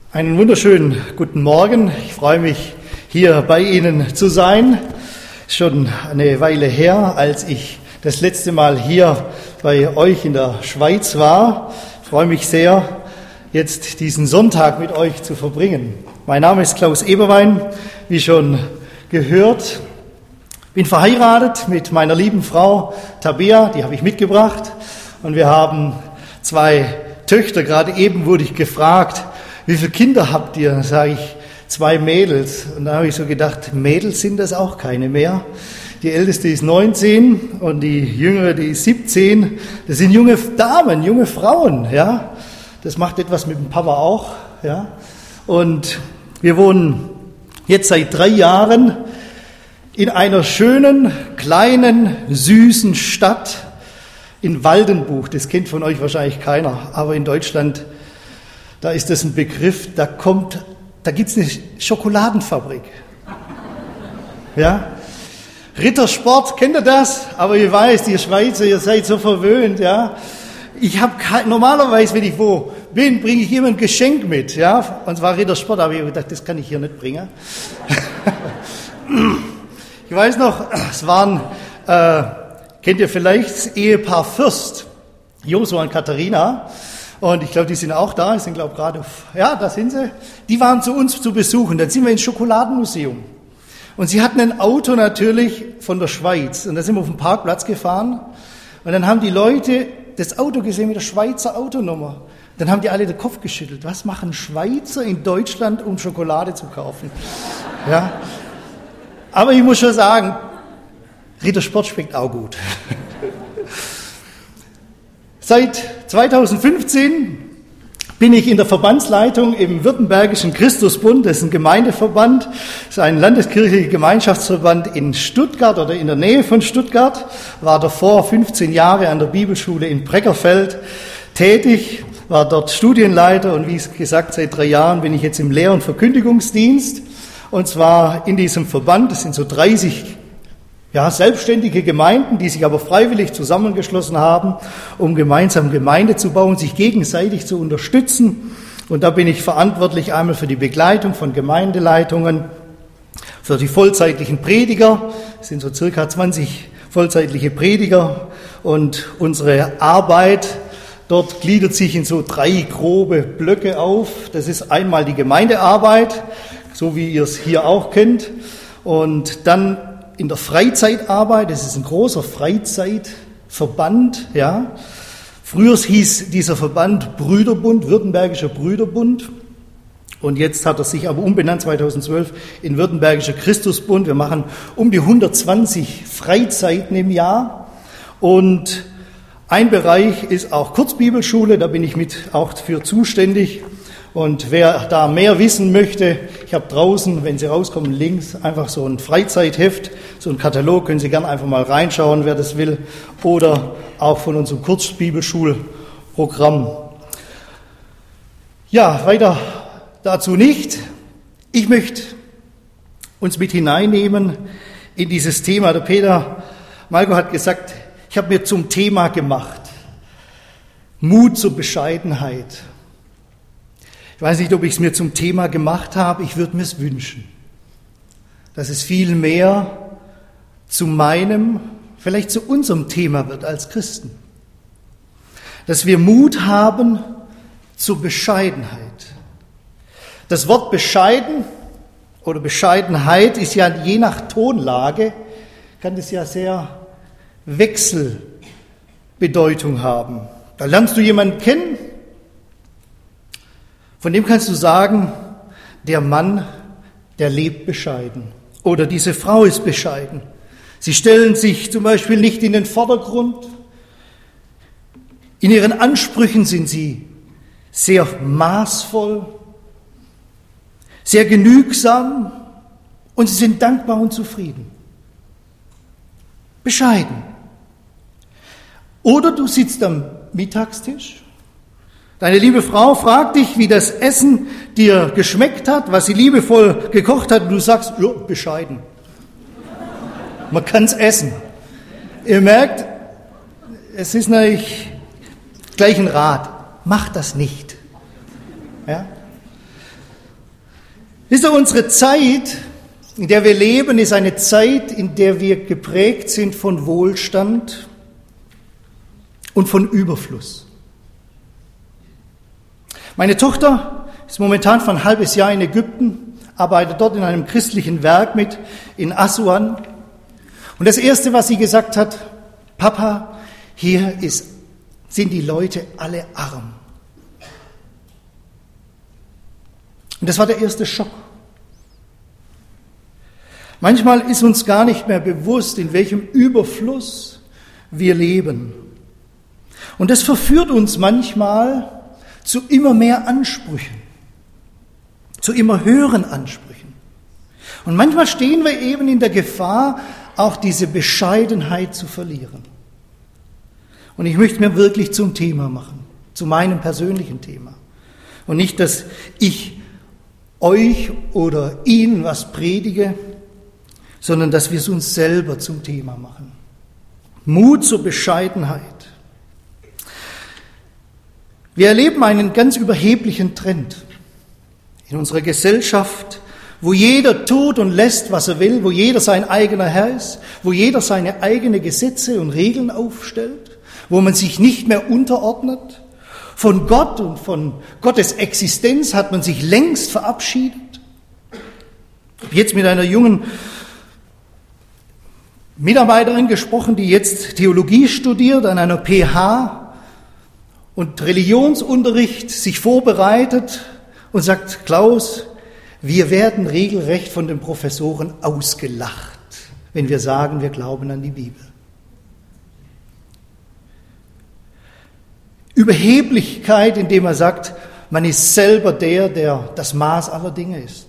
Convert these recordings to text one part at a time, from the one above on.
Einen wunderschönen guten Morgen. Ich freue mich, hier bei Ihnen zu sein. Schon eine Weile her, als ich das letzte Mal hier bei euch in der Schweiz war. Ich freue mich sehr, jetzt diesen Sonntag mit euch zu verbringen. Mein Name ist Klaus Eberwein, wie schon gehört. Bin verheiratet mit meiner lieben Frau Tabea, die habe ich mitgebracht. Und wir haben 2 Töchter. Gerade eben wurde ich gefragt, wie viele Kinder habt ihr? Dann sage ich, 2 Mädels. Und da habe ich so gedacht, Mädels sind das auch keine mehr. Die älteste ist 19 und die jüngere, die ist 17. Das sind junge Damen, junge Frauen, ja. Das macht etwas mit dem Papa auch, ja. Und wir wohnen jetzt seit 3 Jahren in einer schönen, kleinen, süßen Stadt in Waldenbuch. Das kennt von euch wahrscheinlich keiner, aber in Deutschland, da ist das ein Begriff, da gibt's eine Schokoladenfabrik. Ja? Rittersport, kennt ihr das? Aber ihr weiß, die Schweizer, ihr seid so verwöhnt, ja. Ich habe normalerweise, wenn ich wo bin, bringe ich immer ein Geschenk mit, ja. Und zwar Rittersport, aber ich habe gedacht, das kann ich hier nicht bringen. Ich weiß noch, es waren, kennt ihr vielleicht das Ehepaar Fürst, Josua und Katharina. Und ich glaube, die sind auch da, die sind, glaube ich, gerade, ja, da sind sie. Die waren zu uns zu besuchen, dann sind wir ins Schokoladenmuseum. Und sie hatten ein Auto natürlich von der Schweiz. Und da sind wir auf den Parkplatz gefahren. Und dann haben die Leute das Auto gesehen mit der Schweizer Autonummer. Dann haben die alle den Kopf geschüttelt. Was machen Schweizer in Deutschland, um Schokolade zu kaufen? Ja. Aber ich muss schon sagen, Rittersport schmeckt auch gut. Seit 2015 bin ich in der Verbandsleitung im Württembergischen Christusbund. Das ist ein Gemeindeverband, das ist ein landeskirchlicher Gemeinschaftsverband in Stuttgart oder in der Nähe von Stuttgart. War davor 15 Jahre an der Bibelschule in Breckerfeld tätig, war dort Studienleiter und wie gesagt, seit 3 Jahren bin ich jetzt im Lehr- und Verkündigungsdienst. Und zwar in diesem Verband, das sind so 30 selbstständige Gemeinden, die sich aber freiwillig zusammengeschlossen haben, um gemeinsam Gemeinde zu bauen, sich gegenseitig zu unterstützen. Und da bin ich verantwortlich einmal für die Begleitung von Gemeindeleitungen, für die vollzeitlichen Prediger, es sind so circa 20 vollzeitliche Prediger. Und unsere Arbeit dort gliedert sich in so 3 grobe Blöcke auf. Das ist einmal die Gemeindearbeit, so wie ihr es hier auch kennt. Und dann in der Freizeitarbeit, das ist ein großer Freizeitverband, ja. Früher hieß dieser Verband Brüderbund, Württembergischer Brüderbund. Und jetzt hat er sich aber umbenannt, 2012, in Württembergischer Christusbund. Wir machen um die 120 Freizeiten im Jahr. Und ein Bereich ist auch Kurzbibelschule, da bin ich mit auch für zuständig. Und wer da mehr wissen möchte, ich habe draußen, wenn Sie rauskommen, links einfach so ein Freizeitheft, so ein Katalog, können Sie gerne einfach mal reinschauen, wer das will, oder auch von unserem Kurzbibelschulprogramm. Ja, weiter dazu nicht. Ich möchte uns mit hineinnehmen in dieses Thema. Der Peter Malko hat gesagt, ich habe mir zum Thema gemacht, Mut zur Bescheidenheit. Ich weiß nicht, ob ich es mir zum Thema gemacht habe, ich würde mir es wünschen, dass es viel mehr zu meinem, vielleicht zu unserem Thema wird als Christen. Dass wir Mut haben zur Bescheidenheit. Das Wort bescheiden oder Bescheidenheit ist ja je nach Tonlage, kann das ja sehr Wechselbedeutung haben. Da lernst du jemanden kennen, von dem kannst du sagen, der Mann, der lebt bescheiden. Oder diese Frau ist bescheiden. Sie stellen sich zum Beispiel nicht in den Vordergrund. In ihren Ansprüchen sind sie sehr maßvoll, sehr genügsam und sie sind dankbar und zufrieden. Bescheiden. Oder du sitzt am Mittagstisch. Deine liebe Frau fragt dich, wie das Essen dir geschmeckt hat, was sie liebevoll gekocht hat, und du sagst, ja, bescheiden. Man kann's essen. Ihr merkt, es ist natürlich gleich ein Rat. Mach das nicht. Ja? Wisst ihr, unsere Zeit, in der wir leben, ist eine Zeit, in der wir geprägt sind von Wohlstand und von Überfluss. Meine Tochter ist momentan für ein halbes Jahr in Ägypten, arbeitet dort in einem christlichen Werk mit, in Assuan. Und das Erste, was sie gesagt hat: Papa, hier sind die Leute alle arm. Und das war der erste Schock. Manchmal ist uns gar nicht mehr bewusst, in welchem Überfluss wir leben. Und das verführt uns manchmal zu immer mehr Ansprüchen, zu immer höheren Ansprüchen. Und manchmal stehen wir eben in der Gefahr, auch diese Bescheidenheit zu verlieren. Und ich möchte mir wirklich zum Thema machen, zu meinem persönlichen Thema. Und nicht, dass ich euch oder Ihnen was predige, sondern dass wir es uns selber zum Thema machen. Mut zur Bescheidenheit. Wir erleben einen ganz überheblichen Trend in unserer Gesellschaft, wo jeder tut und lässt, was er will, wo jeder sein eigener Herr ist, wo jeder seine eigenen Gesetze und Regeln aufstellt, wo man sich nicht mehr unterordnet. Von Gott und von Gottes Existenz hat man sich längst verabschiedet. Ich habe jetzt mit einer jungen Mitarbeiterin gesprochen, die jetzt Theologie studiert an einer PH und Religionsunterricht sich vorbereitet und sagt: Klaus, wir werden regelrecht von den Professoren ausgelacht, wenn wir sagen, wir glauben an die Bibel. Überheblichkeit, indem er sagt, man ist selber der das Maß aller Dinge ist.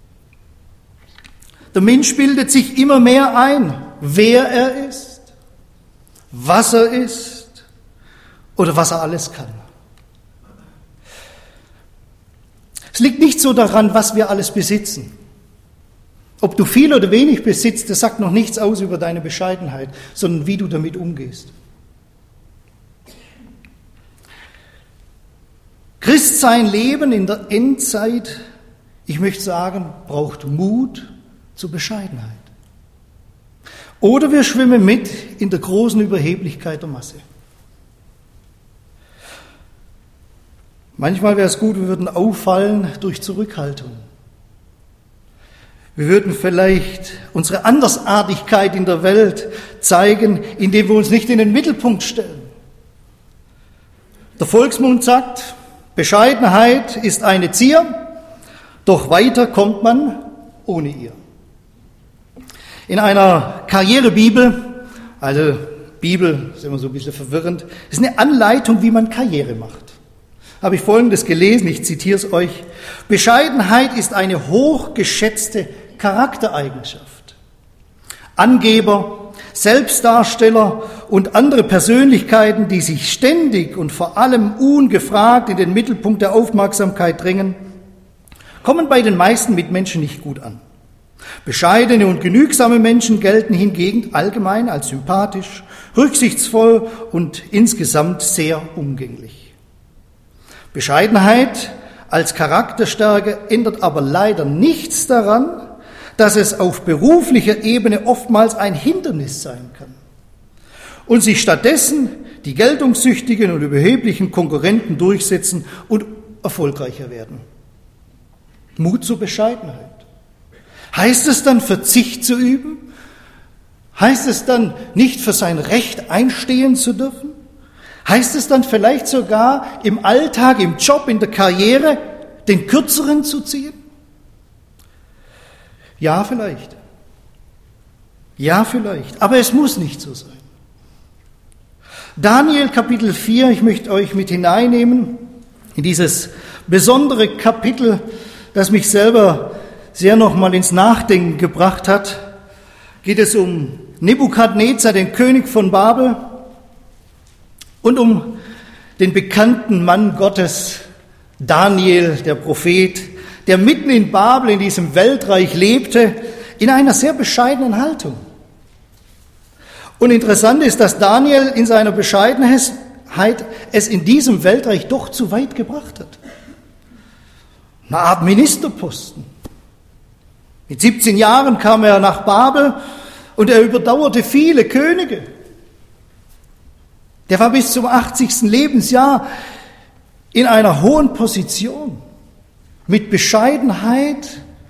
Der Mensch bildet sich immer mehr ein, wer er ist, was er ist oder was er alles kann. Es liegt nicht so daran, was wir alles besitzen. Ob du viel oder wenig besitzt, das sagt noch nichts aus über deine Bescheidenheit, sondern wie du damit umgehst. Christsein Leben in der Endzeit, ich möchte sagen, braucht Mut zur Bescheidenheit. Oder wir schwimmen mit in der großen Überheblichkeit der Masse. Manchmal wäre es gut, wir würden auffallen durch Zurückhaltung. Wir würden vielleicht unsere Andersartigkeit in der Welt zeigen, indem wir uns nicht in den Mittelpunkt stellen. Der Volksmund sagt, Bescheidenheit ist eine Zier, doch weiter kommt man ohne ihr. In einer Karrierebibel, also Bibel ist immer so ein bisschen verwirrend, ist eine Anleitung, wie man Karriere macht. Habe ich Folgendes gelesen, ich zitiere es euch. Bescheidenheit ist eine hochgeschätzte Charaktereigenschaft. Angeber, Selbstdarsteller und andere Persönlichkeiten, die sich ständig und vor allem ungefragt in den Mittelpunkt der Aufmerksamkeit drängen, kommen bei den meisten Mitmenschen nicht gut an. Bescheidene und genügsame Menschen gelten hingegen allgemein als sympathisch, rücksichtsvoll und insgesamt sehr umgänglich. Bescheidenheit als Charakterstärke ändert aber leider nichts daran, dass es auf beruflicher Ebene oftmals ein Hindernis sein kann und sich stattdessen die geltungssüchtigen und überheblichen Konkurrenten durchsetzen und erfolgreicher werden. Mut zur Bescheidenheit. Heißt es dann, Verzicht zu üben? Heißt es dann, nicht für sein Recht einstehen zu dürfen? Heißt es dann vielleicht sogar, im Alltag, im Job, in der Karriere den Kürzeren zu ziehen? Ja, vielleicht. Ja, vielleicht. Aber es muss nicht so sein. Daniel Kapitel 4, ich möchte euch mit hineinnehmen in dieses besondere Kapitel, das mich selber sehr nochmal ins Nachdenken gebracht hat. Geht es um Nebukadnezar, den König von Babel, und um den bekannten Mann Gottes, Daniel, der Prophet, der mitten in Babel, in diesem Weltreich lebte, in einer sehr bescheidenen Haltung. Und interessant ist, dass Daniel in seiner Bescheidenheit es in diesem Weltreich doch zu weit gebracht hat. Eine Art Ministerposten. Mit 17 Jahren kam er nach Babel und er überdauerte viele Könige. Der war bis zum 80. Lebensjahr in einer hohen Position. Mit Bescheidenheit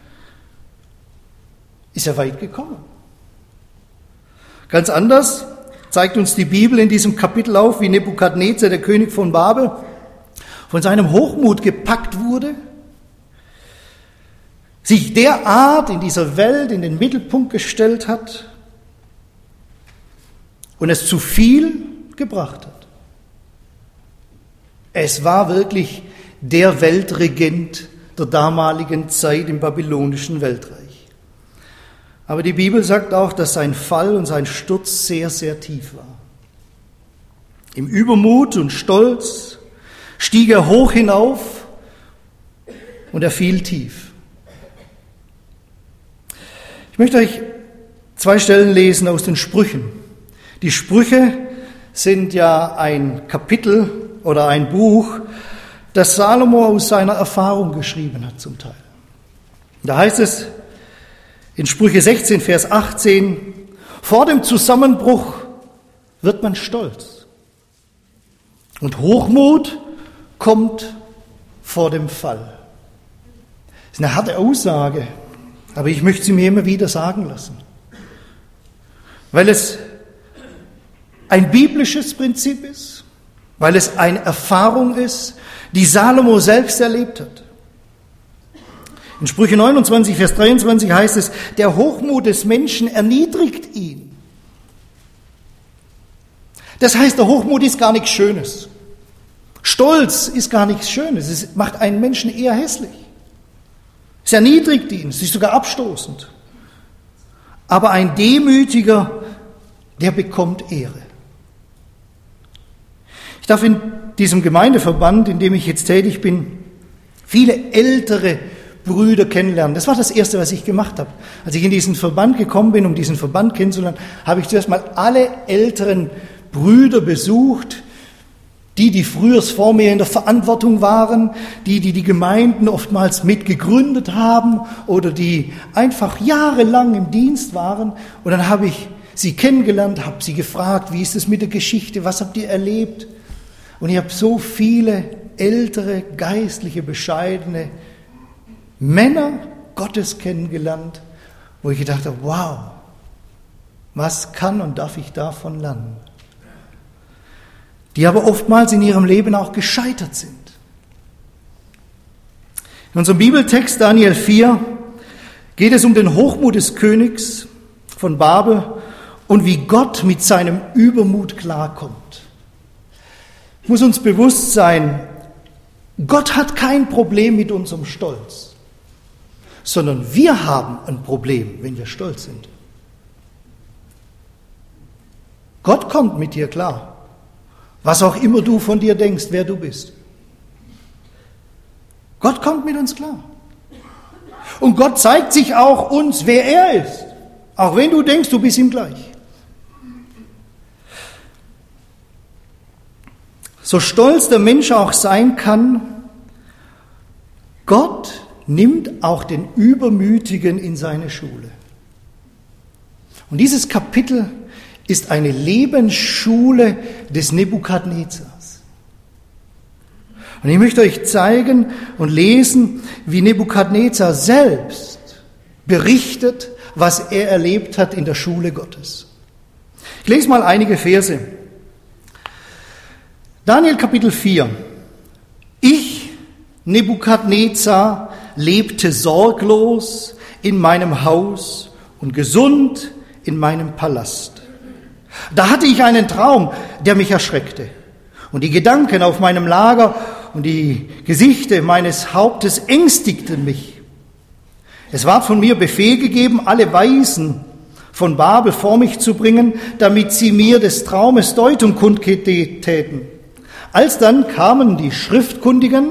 ist er weit gekommen. Ganz anders zeigt uns die Bibel in diesem Kapitel auf, wie Nebukadnezar, der König von Babel, von seinem Hochmut gepackt wurde, sich derart in dieser Welt in den Mittelpunkt gestellt hat und es zu viel gebracht hat. Es war wirklich der Weltregent der damaligen Zeit im babylonischen Weltreich. Aber die Bibel sagt auch, dass sein Fall und sein Sturz sehr, sehr tief war. Im Übermut und Stolz stieg er hoch hinauf und er fiel tief. Ich möchte euch 2 Stellen lesen aus den Sprüchen. Die Sprüche sind ja ein Kapitel oder ein Buch, das Salomo aus seiner Erfahrung geschrieben hat zum Teil. Da heißt es in Sprüche 16, Vers 18, vor dem Zusammenbruch wird man stolz und Hochmut kommt vor dem Fall. Das ist eine harte Aussage, aber ich möchte sie mir immer wieder sagen lassen, weil es ein biblisches Prinzip ist, weil es eine Erfahrung ist, die Salomo selbst erlebt hat. In Sprüche 29, Vers 23 heißt es, der Hochmut des Menschen erniedrigt ihn. Das heißt, der Hochmut ist gar nichts Schönes. Stolz ist gar nichts Schönes. Es macht einen Menschen eher hässlich. Es erniedrigt ihn, es ist sogar abstoßend. Aber ein Demütiger, der bekommt Ehre. Ich darf in diesem Gemeindeverband, in dem ich jetzt tätig bin, viele ältere Brüder kennenlernen. Das war das Erste, was ich gemacht habe. Als ich in diesen Verband gekommen bin, um diesen Verband kennenzulernen, habe ich zuerst mal alle älteren Brüder besucht, die früher vor mir in der Verantwortung waren, die Gemeinden oftmals mitgegründet haben oder die einfach jahrelang im Dienst waren. Und dann habe ich sie kennengelernt, habe sie gefragt, wie ist es mit der Geschichte, was habt ihr erlebt? Und ich habe so viele ältere, geistliche, bescheidene Männer Gottes kennengelernt, wo ich gedacht habe, wow, was kann und darf ich davon lernen? Die aber oftmals in ihrem Leben auch gescheitert sind. In unserem Bibeltext Daniel 4 geht es um den Hochmut des Königs von Babel und wie Gott mit seinem Übermut klarkommt. Es muss uns bewusst sein, Gott hat kein Problem mit unserem Stolz, sondern wir haben ein Problem, wenn wir stolz sind. Gott kommt mit dir klar. Was auch immer du von dir denkst, wer du bist. Gott kommt mit uns klar. Und Gott zeigt sich auch uns, wer er ist. Auch wenn du denkst, du bist ihm gleich. So stolz der Mensch auch sein kann, Gott nimmt auch den Übermütigen in seine Schule. Und dieses Kapitel ist eine Lebensschule des Nebukadnezars. Und ich möchte euch zeigen und lesen, wie Nebukadnezar selbst berichtet, was er erlebt hat in der Schule Gottes. Ich lese mal einige Verse. Daniel Kapitel 4. Ich, Nebukadnezar, lebte sorglos in meinem Haus und gesund in meinem Palast. Da hatte ich einen Traum, der mich erschreckte. Und die Gedanken auf meinem Lager und die Gesichter meines Hauptes ängstigten mich. Es ward von mir Befehl gegeben, alle Weisen von Babel vor mich zu bringen, damit sie mir des Traumes Deutung kundtäten. Alsdann kamen die Schriftkundigen,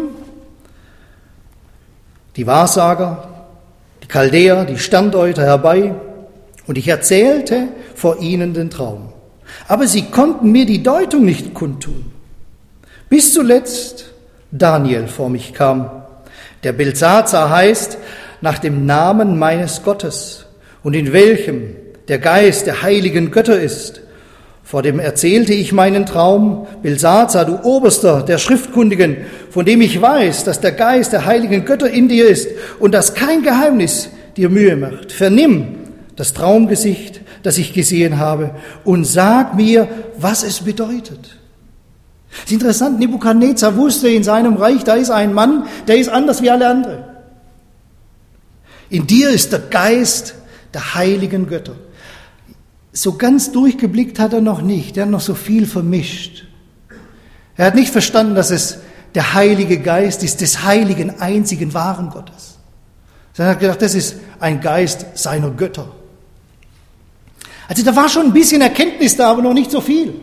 die Wahrsager, die Chaldäer, die Sterndeuter herbei, und ich erzählte vor ihnen den Traum. Aber sie konnten mir die Deutung nicht kundtun. Bis zuletzt Daniel vor mich kam, der Belsatzar heißt, nach dem Namen meines Gottes und in welchem der Geist der heiligen Götter ist. Vor dem erzählte ich meinen Traum, Belsazar, du Oberster der Schriftkundigen, von dem ich weiß, dass der Geist der heiligen Götter in dir ist und dass kein Geheimnis dir Mühe macht. Vernimm das Traumgesicht, das ich gesehen habe, und sag mir, was es bedeutet. Es ist interessant, Nebukadnezar wusste in seinem Reich, da ist ein Mann, der ist anders wie alle anderen. In dir ist der Geist der heiligen Götter. So ganz durchgeblickt hat er noch nicht, er hat noch so viel vermischt. Er hat nicht verstanden, dass es der Heilige Geist ist, des heiligen, einzigen, wahren Gottes. Sondern er hat gedacht, das ist ein Geist seiner Götter. Also da war schon ein bisschen Erkenntnis da, aber noch nicht so viel.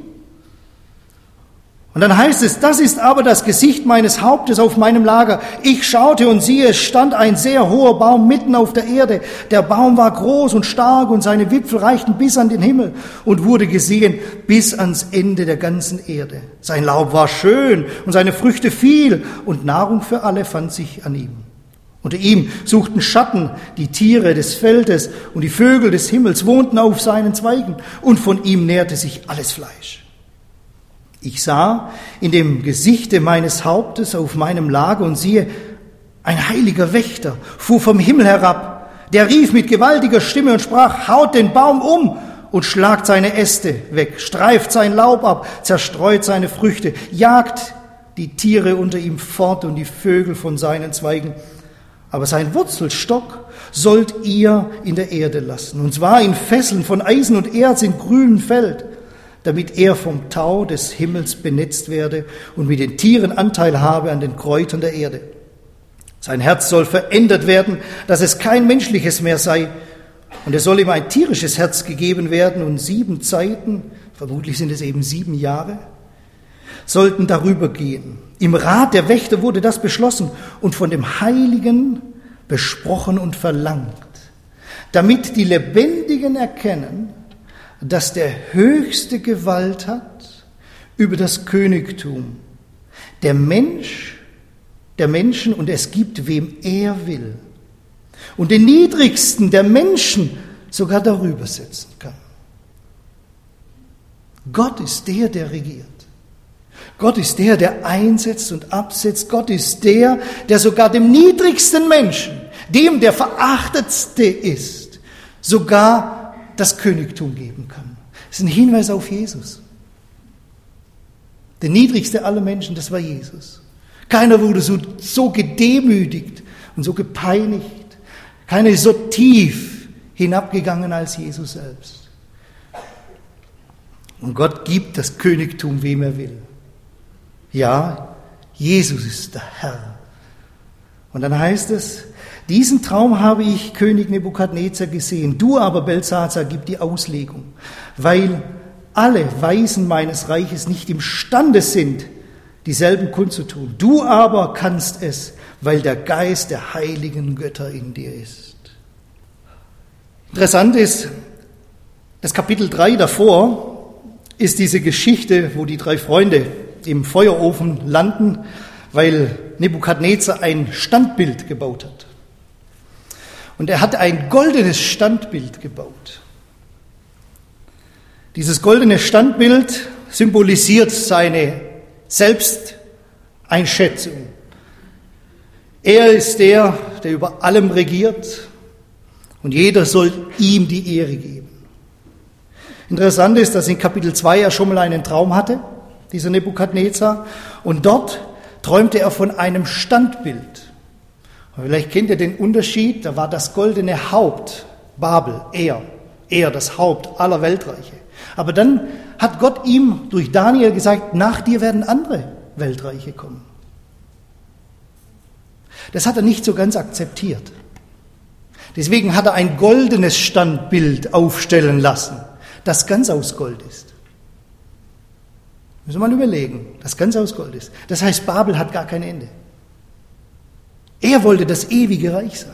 Und dann heißt es, das ist aber das Gesicht meines Hauptes auf meinem Lager. Ich schaute und siehe, es stand ein sehr hoher Baum mitten auf der Erde. Der Baum war groß und stark und seine Wipfel reichten bis an den Himmel und wurde gesehen bis ans Ende der ganzen Erde. Sein Laub war schön und seine Früchte viel und Nahrung für alle fand sich an ihm. Unter ihm suchten Schatten die Tiere des Feldes und die Vögel des Himmels wohnten auf seinen Zweigen und von ihm nährte sich alles Fleisch. Ich sah in dem Gesichte meines Hauptes auf meinem Lager und siehe, ein heiliger Wächter fuhr vom Himmel herab. Der rief mit gewaltiger Stimme und sprach, haut den Baum um und schlagt seine Äste weg, streift sein Laub ab, zerstreut seine Früchte, jagt die Tiere unter ihm fort und die Vögel von seinen Zweigen. Aber sein Wurzelstock sollt ihr in der Erde lassen, und zwar in Fesseln von Eisen und Erz in grünem Feld, damit er vom Tau des Himmels benetzt werde und mit den Tieren Anteil habe an den Kräutern der Erde. Sein Herz soll verändert werden, dass es kein menschliches mehr sei, und es soll ihm ein tierisches Herz gegeben werden, und 7 Zeiten, vermutlich sind es eben 7 Jahre, sollten darüber gehen. Im Rat der Wächter wurde das beschlossen und von dem Heiligen besprochen und verlangt, damit die Lebendigen erkennen, dass der Höchste Gewalt hat über das Königtum der Menschen, und es gibt, wem er will, und den Niedrigsten der Menschen sogar darüber setzen kann. Gott ist der, der regiert. Gott ist der, der einsetzt und absetzt. Gott ist der, der sogar dem niedrigsten Menschen, dem, der verachtetste ist, sogar das Königtum geben kann. Das ist ein Hinweis auf Jesus. Der niedrigste aller Menschen, das war Jesus. Keiner wurde so gedemütigt und so gepeinigt. Keiner ist so tief hinabgegangen als Jesus selbst. Und Gott gibt das Königtum, wem er will. Ja, Jesus ist der Herr. Und dann heißt es, diesen Traum habe ich, König Nebukadnezar, gesehen. Du aber, Belsazar, gib die Auslegung, weil alle Weisen meines Reiches nicht imstande sind, dieselben kundzutun. Du aber kannst es, weil der Geist der heiligen Götter in dir ist. Interessant ist, das Kapitel 3 davor ist diese Geschichte, wo die 3 Freunde im Feuerofen landen, weil Nebukadnezar ein Standbild gebaut hat. Und er hat ein goldenes Standbild gebaut. Dieses goldene Standbild symbolisiert seine Selbsteinschätzung. Er ist der, der über allem regiert, und jeder soll ihm die Ehre geben. Interessant ist, dass in Kapitel 2 er schon mal einen Traum hatte, dieser Nebukadnezar, und dort träumte er von einem Standbild. Und vielleicht kennt ihr den Unterschied, da war das goldene Haupt, Babel, er das Haupt aller Weltreiche. Aber dann hat Gott ihm durch Daniel gesagt, nach dir werden andere Weltreiche kommen. Das hat er nicht so ganz akzeptiert. Deswegen hat er ein goldenes Standbild aufstellen lassen, das ganz aus Gold ist. Müssen wir mal überlegen, das ganz aus Gold ist. Das heißt, Babel hat gar kein Ende. Er wollte das ewige Reich sein.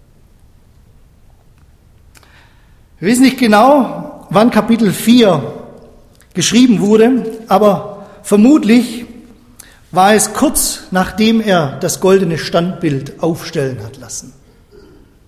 Wir wissen nicht genau, wann Kapitel 4 geschrieben wurde, aber vermutlich war es kurz nachdem er das goldene Standbild aufstellen hat lassen.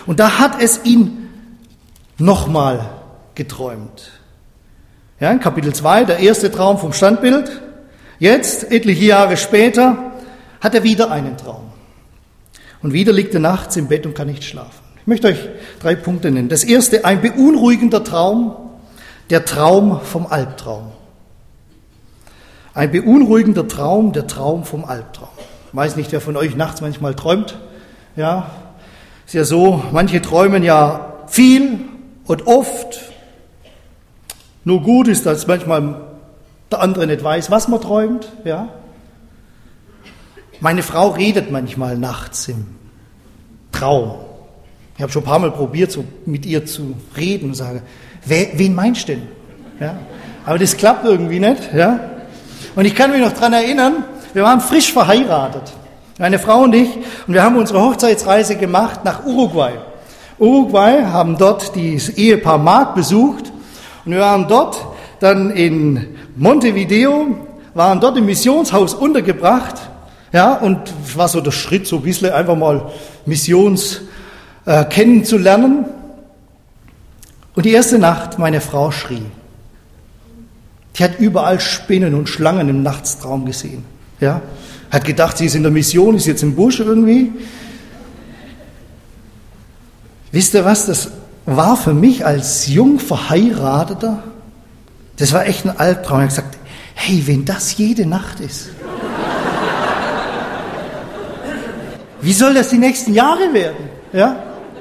Und da hat es ihn nochmal geträumt. Ja, in Kapitel 2, der erste Traum vom Standbild. Jetzt, etliche Jahre später, hat er wieder einen Traum. Und wieder liegt er nachts im Bett und kann nicht schlafen. Ich möchte euch 3 Punkte nennen. Das erste, ein beunruhigender Traum, der Traum vom Albtraum. Ein beunruhigender Traum, der Traum vom Albtraum. Ich weiß nicht, wer von euch nachts manchmal träumt. Ja, ist ja so, manche träumen ja viel und oft. Nur gut ist, dass manchmal der andere nicht weiß, was man träumt. Ja. Meine Frau redet manchmal nachts im Traum. Ich habe schon ein paar Mal probiert, so mit ihr zu reden und sage, wen meinst du denn? Ja. Aber das klappt irgendwie nicht. Ja. Und ich kann mich noch daran erinnern, wir waren frisch verheiratet, meine Frau und ich, und wir haben unsere Hochzeitsreise gemacht nach Uruguay. Uruguay, haben dort das Ehepaar Mark besucht und wir waren dort dann in Montevideo, waren dort im Missionshaus untergebracht, ja, und es war so der Schritt, so ein bisschen einfach mal Missions kennenzulernen. Und die erste Nacht, meine Frau schrie. Die hat überall Spinnen und Schlangen im Nachtstraum gesehen. Ja? Hat gedacht, sie ist in der Mission, ist jetzt im Busch irgendwie. Wisst ihr was, das war für mich als jung Verheirateter, das war echt ein Albtraum. Ich habe gesagt, hey, wenn das jede Nacht ist, wie soll das die nächsten Jahre werden? Ja?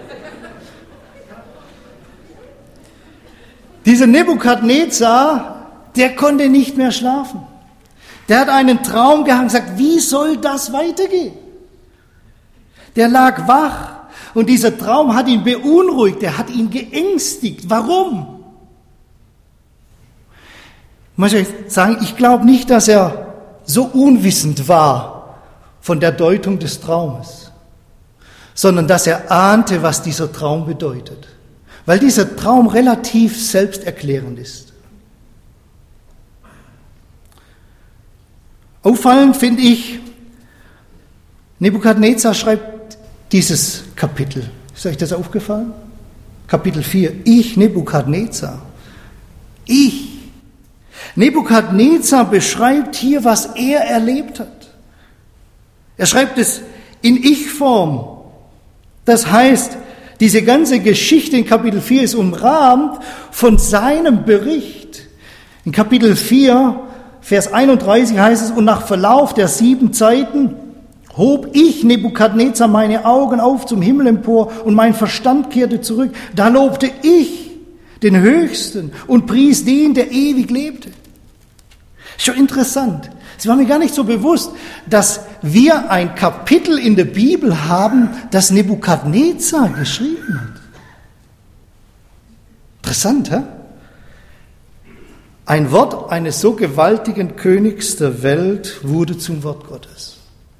Dieser Nebukadnezar, der konnte nicht mehr schlafen. Der hat einen Traum gehabt und gesagt, wie soll das weitergehen? Der lag wach und dieser Traum hat ihn beunruhigt, der hat ihn geängstigt. Warum? Ich muss euch sagen, ich glaube nicht, dass er so unwissend war von der Deutung des Traumes, sondern dass er ahnte, was dieser Traum bedeutet. Weil dieser Traum relativ selbsterklärend ist. Auffallend finde ich, Nebukadnezar schreibt dieses Kapitel. Ist euch das aufgefallen? Kapitel 4. Ich, Nebukadnezar. Ich. Nebukadnezar beschreibt hier, was er erlebt hat. Er schreibt es in Ich-Form. Das heißt, diese ganze Geschichte in Kapitel 4 ist umrahmt von seinem Bericht. In Kapitel 4, Vers 31 heißt es, und nach Verlauf der 7 Zeiten hob ich, Nebukadnezar, meine Augen auf zum Himmel empor und mein Verstand kehrte zurück. Da lobte ich den Höchsten und pries den, der ewig lebte. Schon interessant. Es war mir gar nicht so bewusst, dass wir ein Kapitel in der Bibel haben, das Nebukadnezar geschrieben hat. Interessant, hä? Ein Wort eines so gewaltigen Königs der Welt wurde zum Wort Gottes.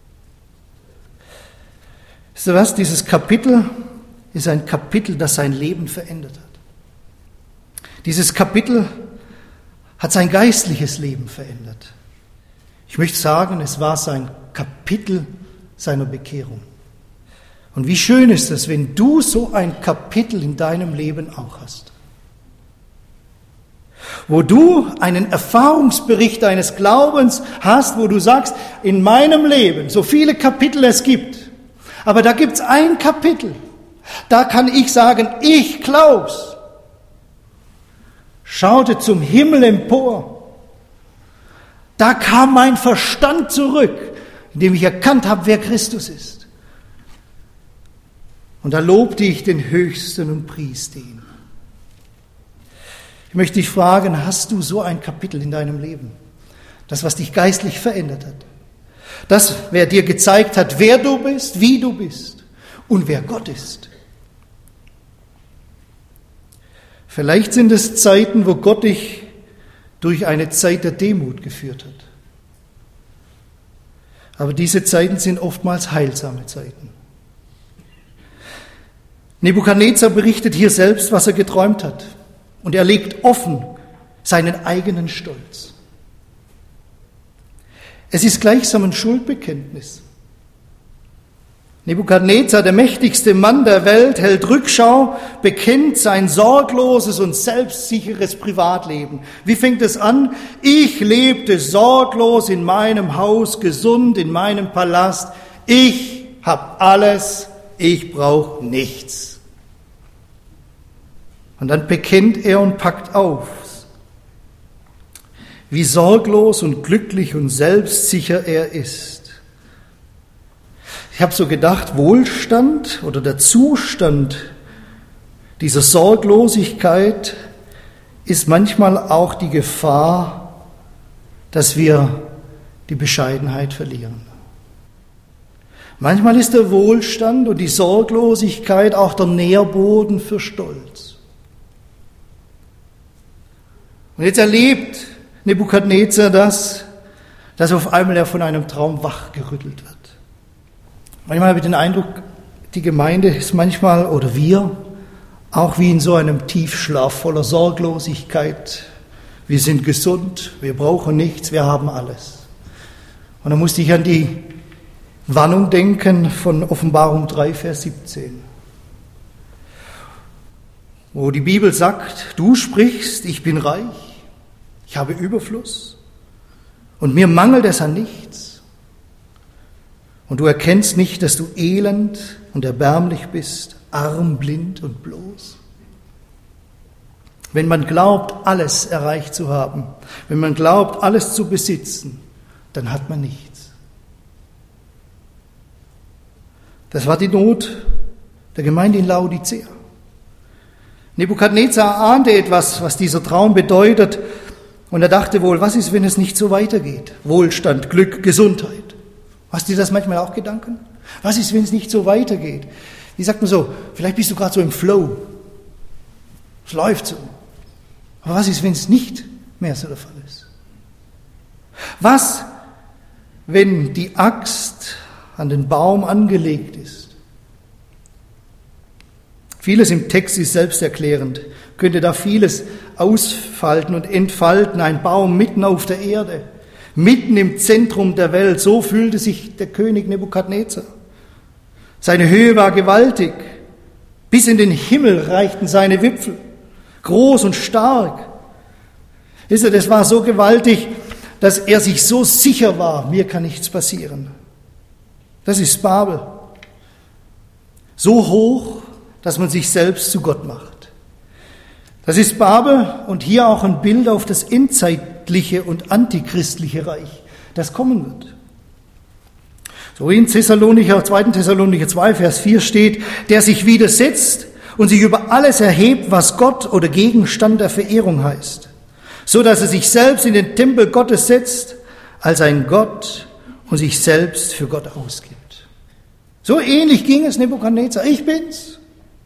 Wisst ihr was? Dieses Kapitel ist ein Kapitel, das sein Leben verändert hat. Dieses Kapitel hat sein geistliches Leben verändert. Ich möchte sagen, es war sein Kapitel seiner Bekehrung. Und wie schön ist es, wenn du so ein Kapitel in deinem Leben auch hast. Wo du einen Erfahrungsbericht deines Glaubens hast, wo du sagst, in meinem Leben, so viele Kapitel es gibt, aber da gibt es ein Kapitel, da kann ich sagen, ich glaub's. Schaute zum Himmel empor. Da kam mein Verstand zurück, indem ich erkannt habe, wer Christus ist. Und da lobte ich den Höchsten und pries den. Ich möchte dich fragen, hast du so ein Kapitel in deinem Leben? Das, was dich geistlich verändert hat. Das, wer dir gezeigt hat, wer du bist, wie du bist und wer Gott ist. Vielleicht sind es Zeiten, wo Gott dich durch eine Zeit der Demut geführt hat. Aber diese Zeiten sind oftmals heilsame Zeiten. Nebukadnezar berichtet hier selbst, was er geträumt hat. Und er legt offen seinen eigenen Stolz. Es ist gleichsam ein Schuldbekenntnis. Nebukadnezar, der mächtigste Mann der Welt, hält Rückschau, bekennt sein sorgloses und selbstsicheres Privatleben. Wie fängt es an? Ich lebte sorglos in meinem Haus, gesund in meinem Palast. Ich habe alles, ich brauche nichts. Und dann bekennt er und packt auf, wie sorglos und glücklich und selbstsicher er ist. Ich habe so gedacht, Wohlstand oder der Zustand dieser Sorglosigkeit ist manchmal auch die Gefahr, dass wir die Bescheidenheit verlieren. Manchmal ist der Wohlstand und die Sorglosigkeit auch der Nährboden für Stolz. Und jetzt erlebt Nebukadnezar das, dass auf einmal er von einem Traum wachgerüttelt wird. Manchmal habe ich den Eindruck, die Gemeinde ist manchmal, oder wir, auch wie in so einem Tiefschlaf voller Sorglosigkeit. Wir sind gesund, wir brauchen nichts, wir haben alles. Und dann musste ich an die Warnung denken von Offenbarung 3, Vers 17, wo die Bibel sagt, du sprichst, ich bin reich, ich habe Überfluss und mir mangelt es an nichts. Und du erkennst nicht, dass du elend und erbärmlich bist, arm, blind und bloß. Wenn man glaubt, alles erreicht zu haben, wenn man glaubt, alles zu besitzen, dann hat man nichts. Das war die Not der Gemeinde in Laodicea. Nebukadnezar ahnte etwas, was dieser Traum bedeutet, und er dachte wohl, was ist, wenn es nicht so weitergeht? Wohlstand, Glück, Gesundheit. Hast du das manchmal auch Gedanken? Was ist, wenn es nicht so weitergeht? Wie sagt man so, vielleicht bist du gerade so im Flow. Es läuft so. Aber was ist, wenn es nicht mehr so der Fall ist? Was, wenn die Axt an den Baum angelegt ist? Vieles im Text ist selbsterklärend. Könnte da vieles ausfalten und entfalten. Ein Baum mitten auf der Erde. Mitten im Zentrum der Welt, so fühlte sich der König Nebukadnezar. Seine Höhe war gewaltig, bis in den Himmel reichten seine Wipfel, groß und stark. Wisst ihr, das war so gewaltig, dass er sich so sicher war, mir kann nichts passieren. Das ist Babel. So hoch, dass man sich selbst zu Gott macht. Das ist Babel und hier auch ein Bild auf das endzeitliche und antichristliche Reich, das kommen wird. So wie in 2. Thessalonicher 2, Vers 4 steht, der sich widersetzt und sich über alles erhebt, was Gott oder Gegenstand der Verehrung heißt, so dass er sich selbst in den Tempel Gottes setzt, als ein Gott und sich selbst für Gott ausgibt. So ähnlich ging es Nebukadnezar. Ich bin's.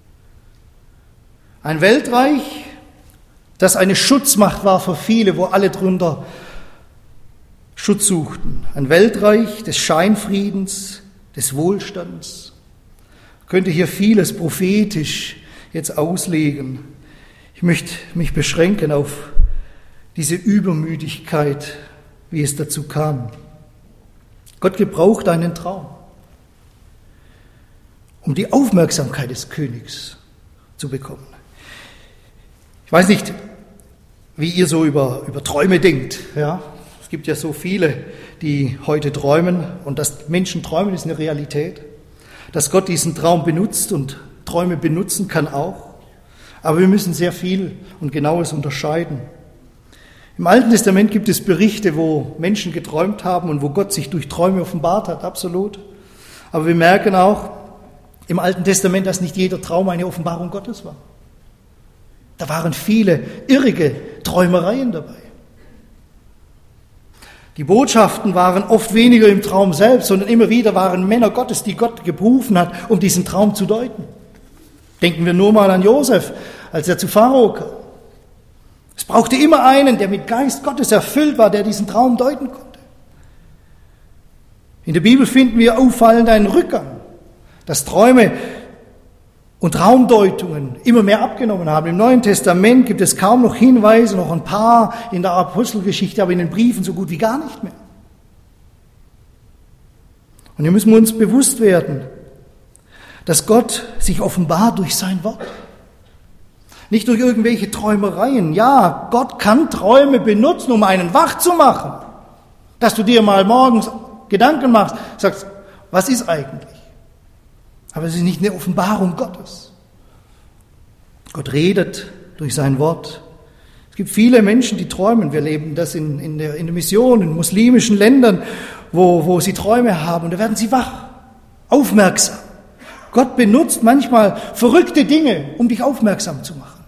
Ein Weltreich, das eine Schutzmacht war für viele, wo alle drunter Schutz suchten. Ein Weltreich des Scheinfriedens, des Wohlstands. Ich könnte hier vieles prophetisch jetzt auslegen. Ich möchte mich beschränken auf diese Übermüdigkeit, wie es dazu kam. Gott gebraucht einen Traum, um die Aufmerksamkeit des Königs zu bekommen. Ich weiß nicht, wie ihr so über Träume denkt. Ja? Es gibt ja so viele, die heute träumen, und dass Menschen träumen, ist eine Realität. Dass Gott diesen Traum benutzt und Träume benutzen kann auch. Aber wir müssen sehr viel und Genaues unterscheiden. Im Alten Testament gibt es Berichte, wo Menschen geträumt haben und wo Gott sich durch Träume offenbart hat, absolut. Aber wir merken auch im Alten Testament, dass nicht jeder Traum eine Offenbarung Gottes war. Da waren viele irrige Träumereien dabei. Die Botschaften waren oft weniger im Traum selbst, sondern immer wieder waren Männer Gottes, die Gott berufen hat, um diesen Traum zu deuten. Denken wir nur mal an Josef, als er zu Pharao kam. Es brauchte immer einen, der mit Geist Gottes erfüllt war, der diesen Traum deuten konnte. In der Bibel finden wir auffallend einen Rückgang, dass Träume und Traumdeutungen immer mehr abgenommen haben. Im Neuen Testament gibt es kaum noch Hinweise, noch ein paar in der Apostelgeschichte, aber in den Briefen so gut wie gar nicht mehr. Und hier müssen wir uns bewusst werden, dass Gott sich offenbart durch sein Wort. Nicht durch irgendwelche Träumereien. Ja, Gott kann Träume benutzen, um einen wach zu machen. Dass du dir mal morgens Gedanken machst, sagst, was ist eigentlich? Aber es ist nicht eine Offenbarung Gottes. Gott redet durch sein Wort. Es gibt viele Menschen, die träumen. Wir leben das in der Mission, in muslimischen Ländern, wo sie Träume haben. Und da werden sie wach, aufmerksam. Gott benutzt manchmal verrückte Dinge, um dich aufmerksam zu machen.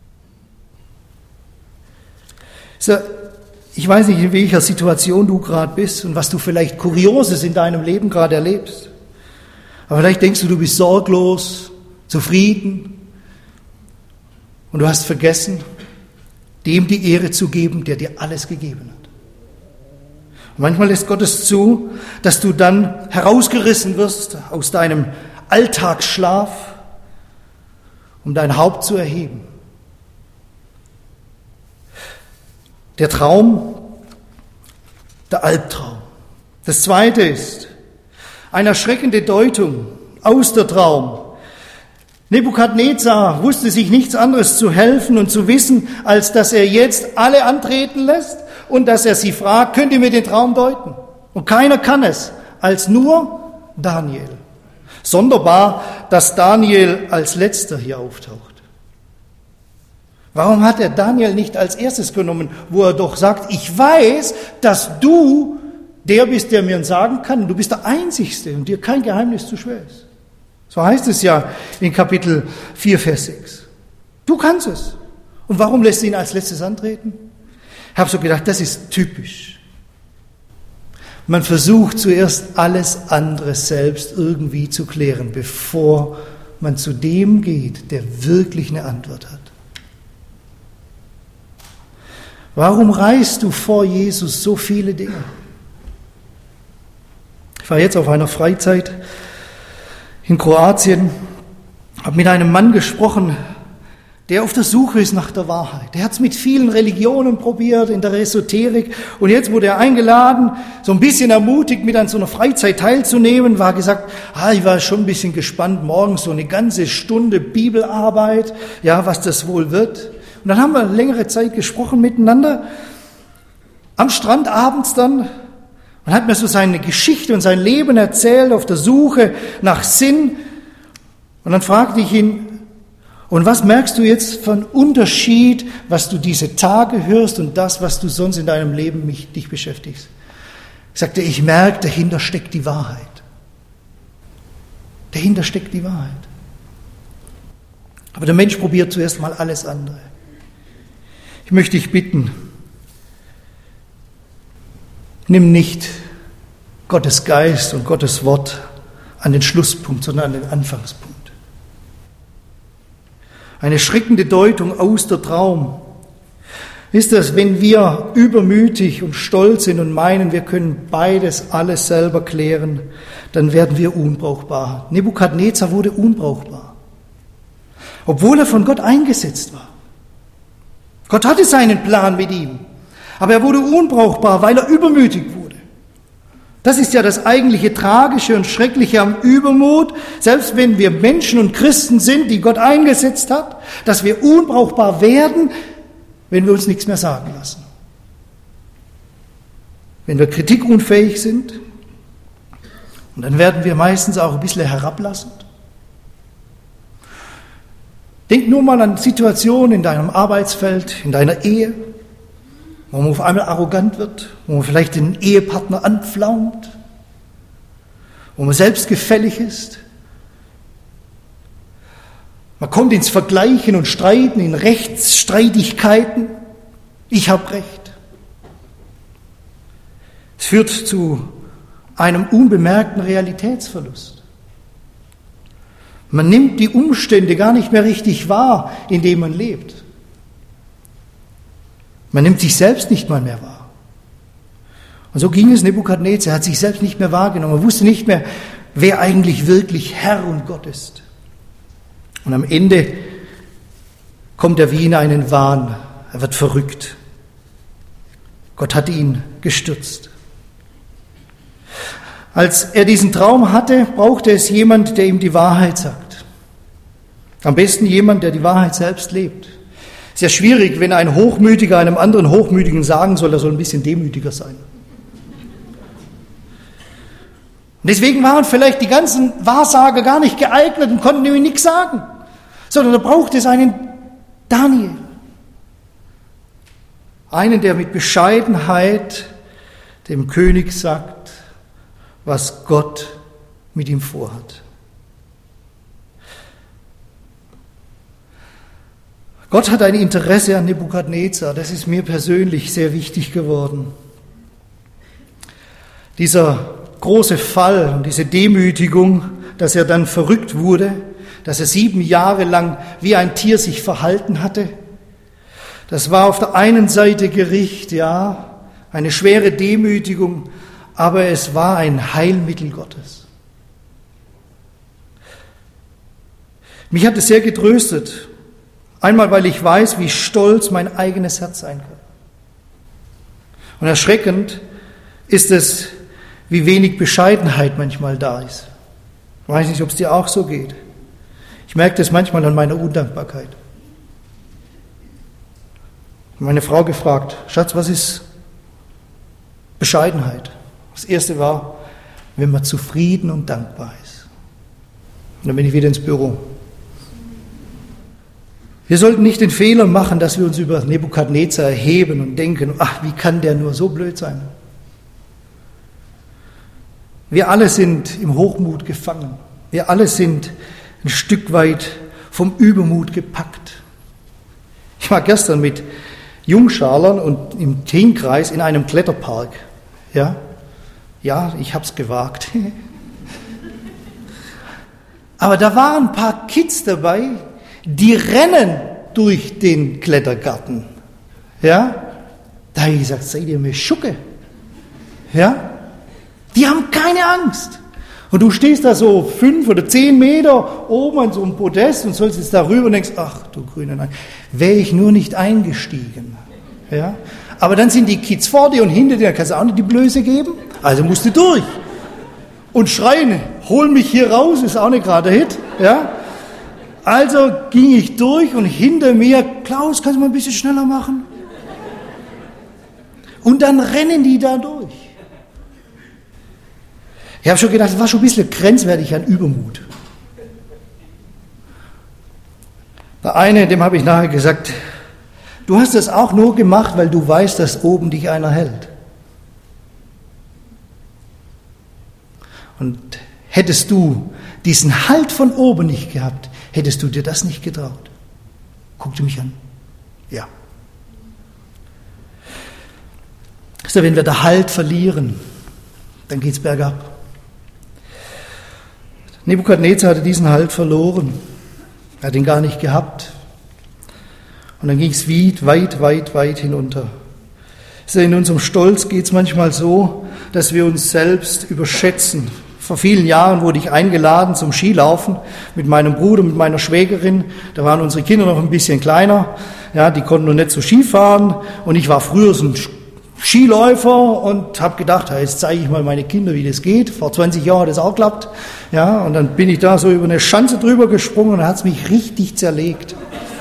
So, ich weiß nicht, in welcher Situation du gerade bist und was du vielleicht Kurioses in deinem Leben gerade erlebst. Aber vielleicht denkst du, du bist sorglos, zufrieden und du hast vergessen, dem die Ehre zu geben, der dir alles gegeben hat. Und manchmal lässt Gott es zu, dass du dann herausgerissen wirst aus deinem Alltagsschlaf, um dein Haupt zu erheben. Der Traum, der Albtraum. Das zweite ist eine erschreckende Deutung aus der Traum. Nebukadnezar wusste sich nichts anderes zu helfen und zu wissen, als dass er jetzt alle antreten lässt und dass er sie fragt, könnt ihr mir den Traum deuten? Und keiner kann es, als nur Daniel. Sonderbar, dass Daniel als letzter hier auftaucht. Warum hat er Daniel nicht als erstes genommen, wo er doch sagt, ich weiß, dass du der bist, der mir sagen kann, du bist der Einzigste und dir kein Geheimnis zu schwer ist. So heißt es ja in Kapitel 4, Vers 6. Du kannst es. Und warum lässt du ihn als letztes antreten? Ich habe so gedacht, das ist typisch. Man versucht zuerst alles andere selbst irgendwie zu klären, bevor man zu dem geht, der wirklich eine Antwort hat. Warum reißt du vor Jesus so viele Dinge? Ich war jetzt auf einer Freizeit in Kroatien, habe mit einem Mann gesprochen, der auf der Suche ist nach der Wahrheit. Der hat es mit vielen Religionen probiert, in der Esoterik. Und jetzt wurde er eingeladen, so ein bisschen ermutigt, mit an so einer Freizeit teilzunehmen. War gesagt, ich war schon ein bisschen gespannt, morgens so eine ganze Stunde Bibelarbeit, ja, was das wohl wird. Und dann haben wir längere Zeit gesprochen miteinander, am Strand abends dann, und hat mir so seine Geschichte und sein Leben erzählt, auf der Suche nach Sinn. Und dann fragte ich ihn, und was merkst du jetzt von Unterschied, was du diese Tage hörst und das, was du sonst in deinem Leben dich beschäftigst? Ich sagte, ich merke, dahinter steckt die Wahrheit. Dahinter steckt die Wahrheit. Aber der Mensch probiert zuerst mal alles andere. Ich möchte dich bitten, nimm nicht Gottes Geist und Gottes Wort an den Schlusspunkt, sondern an den Anfangspunkt. Eine schreckende Deutung aus der Traum ist das, wenn wir übermütig und stolz sind und meinen, wir können beides alles selber klären, dann werden wir unbrauchbar. Nebukadnezar wurde unbrauchbar, obwohl er von Gott eingesetzt war. Gott hatte seinen Plan mit ihm, aber er wurde unbrauchbar, weil er übermütig wurde. Das ist ja das eigentliche Tragische und Schreckliche am Übermut, selbst wenn wir Menschen und Christen sind, die Gott eingesetzt hat, dass wir unbrauchbar werden, wenn wir uns nichts mehr sagen lassen. Wenn wir kritikunfähig sind, und dann werden wir meistens auch ein bisschen herablassend. Denk nur mal an Situationen in deinem Arbeitsfeld, in deiner Ehe, wo man auf einmal arrogant wird, wo man vielleicht den Ehepartner anpflaumt, wo man selbstgefällig ist. Man kommt ins Vergleichen und Streiten, in Rechtsstreitigkeiten. Ich habe Recht. Es führt zu einem unbemerkten Realitätsverlust. Man nimmt die Umstände gar nicht mehr richtig wahr, in denen man lebt. Man nimmt sich selbst nicht mal mehr wahr. Und so ging es Nebukadnezar. Er hat sich selbst nicht mehr wahrgenommen. Er wusste nicht mehr, wer eigentlich wirklich Herr und Gott ist. Und am Ende kommt er wie in einen Wahn. Er wird verrückt. Gott hat ihn gestürzt. Als er diesen Traum hatte, brauchte es jemand, der ihm die Wahrheit sagt. Am besten jemand, der die Wahrheit selbst lebt. Sehr schwierig, wenn ein Hochmütiger einem anderen Hochmütigen sagen soll, er soll ein bisschen demütiger sein. Und deswegen waren vielleicht die ganzen Wahrsager gar nicht geeignet und konnten ihm nichts sagen, sondern da braucht es einen Daniel. Einen, der mit Bescheidenheit dem König sagt, was Gott mit ihm vorhat. Gott hat ein Interesse an Nebukadnezar, das ist mir persönlich sehr wichtig geworden. Dieser große Fall und diese Demütigung, dass er dann verrückt wurde, dass er 7 Jahre lang wie ein Tier sich verhalten hatte, das war auf der einen Seite Gericht, ja, eine schwere Demütigung, aber es war ein Heilmittel Gottes. Mich hat es sehr getröstet. Einmal, weil ich weiß, wie stolz mein eigenes Herz sein kann. Und erschreckend ist es, wie wenig Bescheidenheit manchmal da ist. Ich weiß nicht, ob es dir auch so geht. Ich merke das manchmal an meiner Undankbarkeit. Meine Frau gefragt, Schatz, was ist Bescheidenheit? Das erste war, wenn man zufrieden und dankbar ist. Und dann bin ich wieder ins Büro. Wir sollten nicht den Fehler machen, dass wir uns über Nebukadnezar erheben und denken, ach, wie kann der nur so blöd sein? Wir alle sind im Hochmut gefangen. Wir alle sind ein Stück weit vom Übermut gepackt. Ich war gestern mit Jungschalern und im Teenkreis in einem Kletterpark. Ja, ich habe es gewagt. Aber da waren ein paar Kids dabei, die rennen durch den Klettergarten. Ja, da habe ich gesagt, seid ihr mir Schucke? Ja, die haben keine Angst. Und du stehst da so 5 oder 10 Meter oben an so einem Podest und sollst jetzt da rüber und denkst, ach du grüne Nein, wäre ich nur nicht eingestiegen. Ja, aber dann sind die Kids vor dir und hinter dir, kannst du auch nicht die Blöße geben. Also musst du durch. Und schreien, hol mich hier raus, ist auch nicht gerade der Hit. Ja. Also ging ich durch und hinter mir, Klaus, kannst du mal ein bisschen schneller machen? Und dann rennen die da durch. Ich habe schon gedacht, das war schon ein bisschen grenzwertig an Übermut. Der eine, dem habe ich nachher gesagt, du hast das auch nur gemacht, weil du weißt, dass oben dich einer hält. Und hättest du diesen Halt von oben nicht gehabt, hättest du dir das nicht getraut. Guckte mich an. Ja. Also wenn wir den Halt verlieren, dann geht's bergab. Nebukadnezar hatte diesen Halt verloren. Er hat ihn gar nicht gehabt. Und dann ging es weit hinunter. Also in unserem Stolz geht es manchmal so, dass wir uns selbst überschätzen. Vor vielen Jahren wurde ich eingeladen zum Skilaufen mit meinem Bruder, mit meiner Schwägerin. Da waren unsere Kinder noch ein bisschen kleiner. Ja, die konnten noch nicht so Ski fahren. Und ich war früher so ein Skiläufer und habe gedacht, jetzt zeige ich mal meine Kinder, wie das geht. Vor 20 Jahren hat das auch geklappt. Ja, und dann bin ich da so über eine Schanze drüber gesprungen und dann hat es mich richtig zerlegt.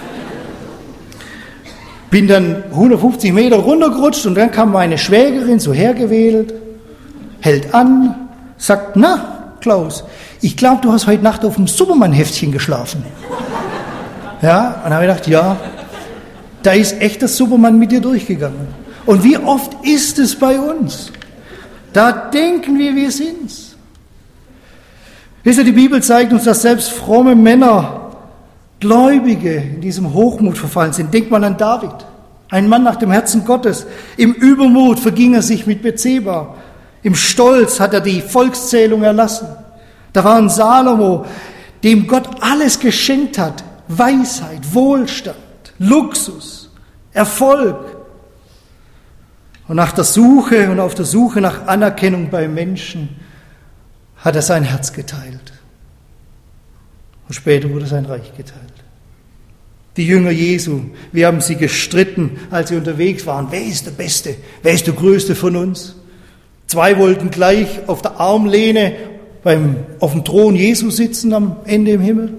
Bin dann 150 Meter runtergerutscht und dann kam meine Schwägerin so hergewedelt, hält an, sagt, na, Klaus, ich glaube, du hast heute Nacht auf dem Superman-Heftchen geschlafen. Ja, und dann habe ich gedacht, ja, da ist echt das Superman mit dir durchgegangen. Und wie oft ist es bei uns? Da denken wir sind's. Wisst ihr, die Bibel zeigt uns, dass selbst fromme Männer, Gläubige in diesem Hochmut verfallen sind. Denkt mal an David, ein Mann nach dem Herzen Gottes. Im Übermut verging er sich mit Bethseba. Im Stolz hat er die Volkszählung erlassen. Da war ein Salomo, dem Gott alles geschenkt hat. Weisheit, Wohlstand, Luxus, Erfolg. Und auf der Suche nach Anerkennung bei Menschen hat er sein Herz geteilt. Und später wurde sein Reich geteilt. Die Jünger Jesu, wir haben sie gestritten, als sie unterwegs waren. Wer ist der Beste? Wer ist der Größte von uns? 2 wollten gleich auf der Armlehne auf dem Thron Jesu sitzen am Ende im Himmel.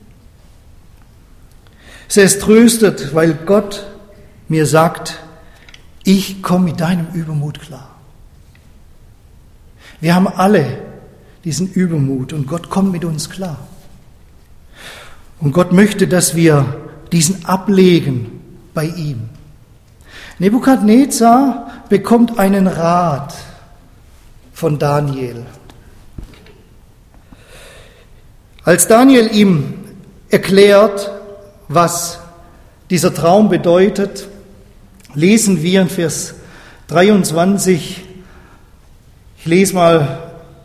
Es tröstet, weil Gott mir sagt, ich komme mit deinem Übermut klar. Wir haben alle diesen Übermut und Gott kommt mit uns klar. Und Gott möchte, dass wir diesen ablegen bei ihm. Nebukadnezar bekommt einen Rat von Daniel. Als Daniel ihm erklärt, was dieser Traum bedeutet, lesen wir in Vers 23, ich lese mal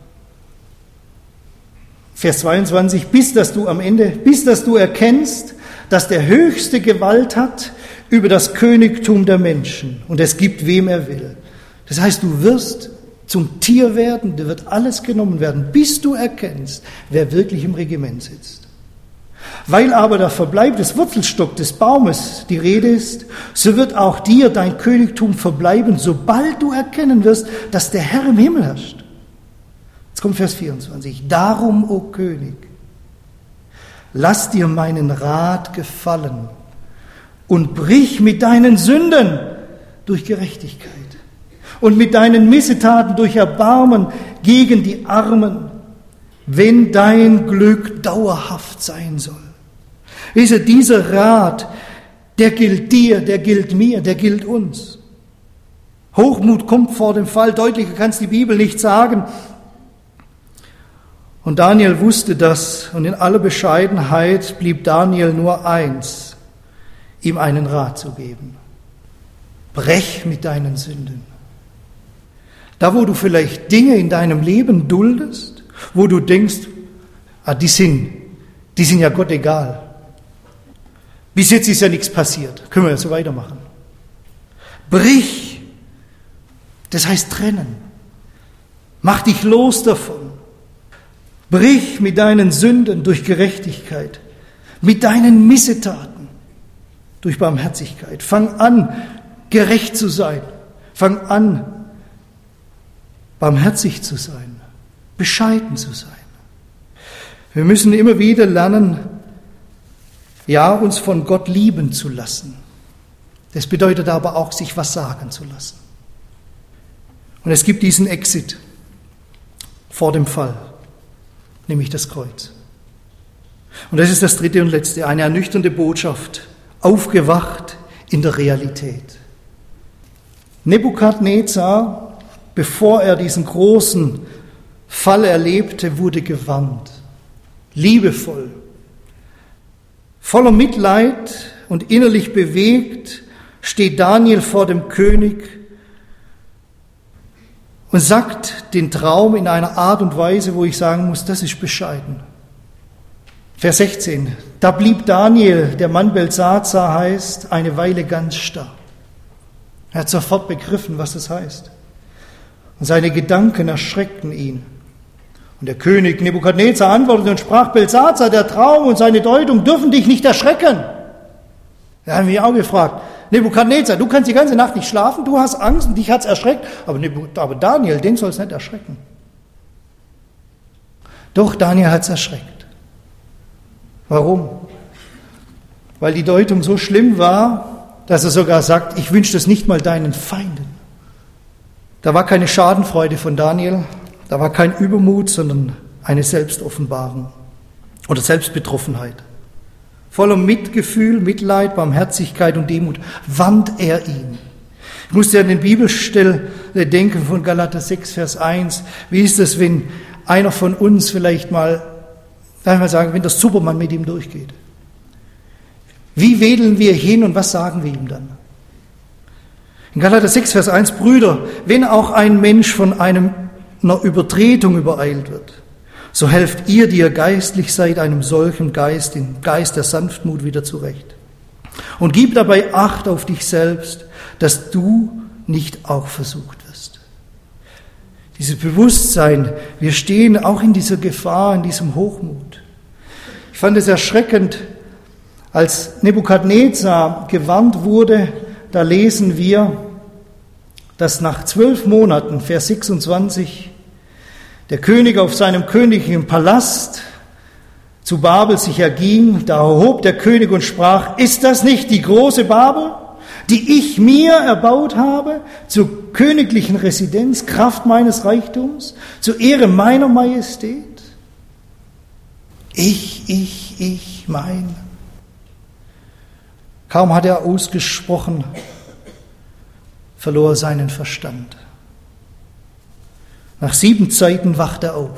Vers 22, bis dass du erkennst, dass der Höchste Gewalt hat über das Königtum der Menschen und es gibt, wem er will. Das heißt, du wirst zum Tier werden, dir wird alles genommen werden, bis du erkennst, wer wirklich im Regiment sitzt. Weil aber der Verbleib des Wurzelstock des Baumes die Rede ist, so wird auch dir dein Königtum verbleiben, sobald du erkennen wirst, dass der Herr im Himmel herrscht. Jetzt kommt Vers 24. Darum, o König, lass dir meinen Rat gefallen und brich mit deinen Sünden durch Gerechtigkeit und mit deinen Missetaten durch Erbarmen gegen die Armen, wenn dein Glück dauerhaft sein soll. Dieser Rat, der gilt dir, der gilt mir, der gilt uns. Hochmut kommt vor dem Fall, deutlicher kann es die Bibel nicht sagen. Und Daniel wusste das, und in aller Bescheidenheit blieb Daniel nur eins, ihm einen Rat zu geben. Brech mit deinen Sünden. Da, wo du vielleicht Dinge in deinem Leben duldest, wo du denkst, die sind ja Gott egal. Bis jetzt ist ja nichts passiert, können wir ja so weitermachen. Brich, das heißt trennen. Mach dich los davon. Brich mit deinen Sünden durch Gerechtigkeit, mit deinen Missetaten durch Barmherzigkeit. Fang an, gerecht zu sein. Fang an, barmherzig zu sein, bescheiden zu sein. Wir müssen immer wieder lernen, uns von Gott lieben zu lassen. Das bedeutet aber auch, sich was sagen zu lassen. Und es gibt diesen Exit vor dem Fall, nämlich das Kreuz. Und das ist das dritte und letzte, eine ernüchternde Botschaft, aufgewacht in der Realität. Nebukadnezar, bevor er diesen großen Fall erlebte, wurde gewarnt, liebevoll, voller Mitleid und innerlich bewegt, steht Daniel vor dem König und sagt den Traum in einer Art und Weise, wo ich sagen muss, das ist bescheiden. Vers 16, da blieb Daniel, der Mann Belsatzar heißt, eine Weile ganz starr. Er hat sofort begriffen, was es heißt. Und seine Gedanken erschreckten ihn. Und der König Nebukadnezar antwortete und sprach, Belsatzar, der Traum und seine Deutung dürfen dich nicht erschrecken. Da haben wir auch gefragt, Nebukadnezar, du kannst die ganze Nacht nicht schlafen, du hast Angst und dich hat's erschreckt, aber Daniel, den soll es nicht erschrecken. Doch, Daniel hat's erschreckt. Warum? Weil die Deutung so schlimm war, dass er sogar sagt, ich wünsche das nicht mal deinen Feinden. Da war keine Schadenfreude von Daniel, da war kein Übermut, sondern eine Selbstoffenbarung oder Selbstbetroffenheit. Voller Mitgefühl, Mitleid, Barmherzigkeit und Demut warnt er ihn. Ich musste an den Bibelstelle denken von Galater 6, Vers 1. Wie ist es, wenn einer von uns vielleicht mal, sagen, wenn der Superman mit ihm durchgeht? Wie wedeln wir hin und was sagen wir ihm dann? In Galater 6, Vers 1, Brüder, wenn auch ein Mensch von einer Übertretung übereilt wird, so helft ihr, die ihr geistlich seid, einem solchen Geist, den Geist der Sanftmut wieder zurecht. Und gib dabei Acht auf dich selbst, dass du nicht auch versucht wirst. Dieses Bewusstsein, wir stehen auch in dieser Gefahr, in diesem Hochmut. Ich fand es erschreckend, als Nebukadnezar gewarnt wurde, da lesen wir dass nach 12 Monaten, Vers 26, der König auf seinem königlichen Palast zu Babel sich erging. Da erhob der König und sprach: Ist das nicht die große Babel, die ich mir erbaut habe, zur königlichen Residenz, Kraft meines Reichtums, zur Ehre meiner Majestät? Ich, mein. Kaum hat er ausgesprochen, verlor er seinen Verstand. Nach 7 Zeiten wacht er auf.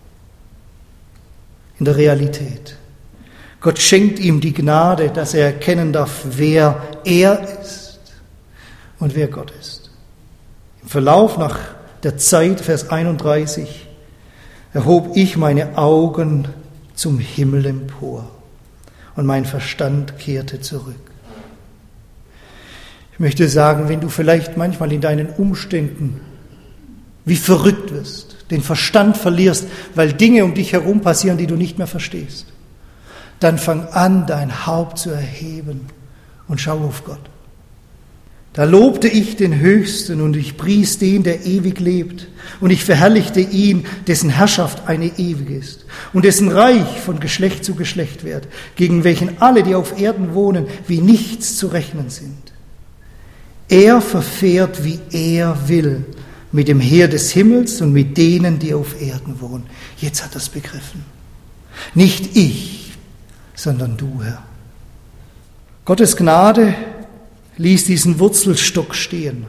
In der Realität. Gott schenkt ihm die Gnade, dass er erkennen darf, wer er ist und wer Gott ist. Im Verlauf nach der Zeit, Vers 31, erhob ich meine Augen zum Himmel empor und mein Verstand kehrte zurück. Ich möchte sagen, wenn du vielleicht manchmal in deinen Umständen wie verrückt wirst, den Verstand verlierst, weil Dinge um dich herum passieren, die du nicht mehr verstehst, dann fang an, dein Haupt zu erheben und schau auf Gott. Da lobte ich den Höchsten und ich pries den, der ewig lebt, und ich verherrlichte ihn, dessen Herrschaft eine ewige ist und dessen Reich von Geschlecht zu Geschlecht währt, gegen welchen alle, die auf Erden wohnen, wie nichts zu rechnen sind. Er verfährt, wie er will, mit dem Heer des Himmels und mit denen, die auf Erden wohnen. Jetzt hat er es begriffen. Nicht ich, sondern du, Herr. Gottes Gnade ließ diesen Wurzelstock stehen.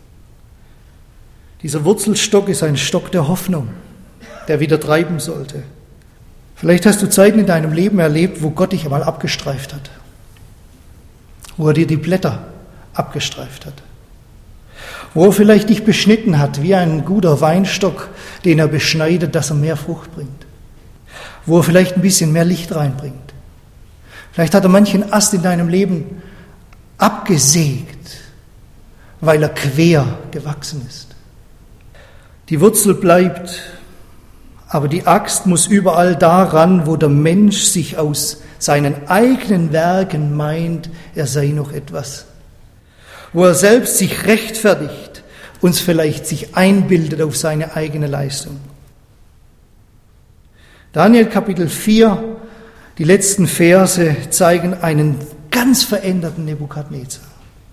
Dieser Wurzelstock ist ein Stock der Hoffnung, der wieder treiben sollte. Vielleicht hast du Zeiten in deinem Leben erlebt, wo Gott dich einmal abgestreift hat, wo er dir die Blätter abgestreift hat, wo er vielleicht dich beschnitten hat, wie ein guter Weinstock, den er beschneidet, dass er mehr Frucht bringt, wo er vielleicht ein bisschen mehr Licht reinbringt. Vielleicht hat er manchen Ast in deinem Leben abgesägt, weil er quer gewachsen ist. Die Wurzel bleibt, aber die Axt muss überall daran, wo der Mensch sich aus seinen eigenen Werken meint, er sei noch etwas. Wo er selbst sich rechtfertigt, uns vielleicht sich einbildet auf seine eigene Leistung. Daniel Kapitel 4, die letzten Verse zeigen einen ganz veränderten Nebukadnezar.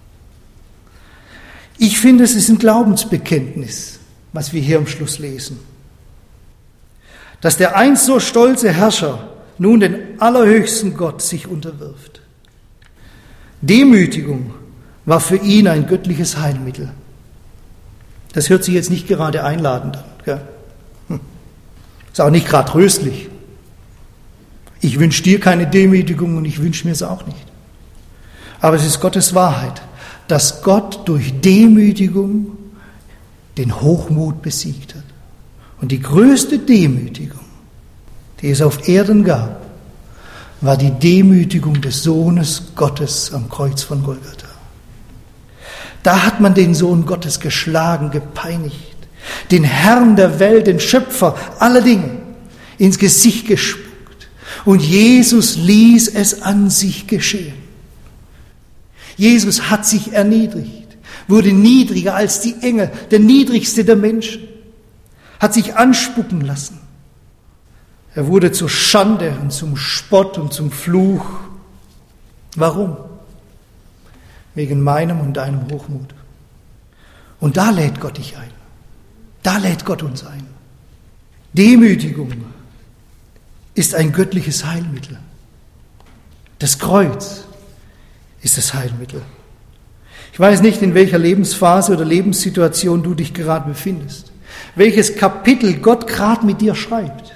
Ich finde, es ist ein Glaubensbekenntnis, was wir hier am Schluss lesen. Dass der einst so stolze Herrscher nun den allerhöchsten Gott sich unterwirft. Demütigung war für ihn ein göttliches Heilmittel. Das hört sich jetzt nicht gerade einladend an. Gell? Ist auch nicht gerade tröstlich. Ich wünsche dir keine Demütigung und ich wünsche mir es auch nicht. Aber es ist Gottes Wahrheit, dass Gott durch Demütigung den Hochmut besiegt hat. Und die größte Demütigung, die es auf Erden gab, war die Demütigung des Sohnes Gottes am Kreuz von Golgatha. Da hat man den Sohn Gottes geschlagen, gepeinigt, den Herrn der Welt, den Schöpfer aller Dinge, ins Gesicht gespuckt. Und Jesus ließ es an sich geschehen. Jesus hat sich erniedrigt, wurde niedriger als die Engel, der niedrigste der Menschen, hat sich anspucken lassen. Er wurde zur Schande und zum Spott und zum Fluch. Warum? Wegen meinem und deinem Hochmut. Und da lädt Gott dich ein. Da lädt Gott uns ein. Demütigung ist ein göttliches Heilmittel. Das Kreuz ist das Heilmittel. Ich weiß nicht, in welcher Lebensphase oder Lebenssituation du dich gerade befindest, welches Kapitel Gott gerade mit dir schreibt.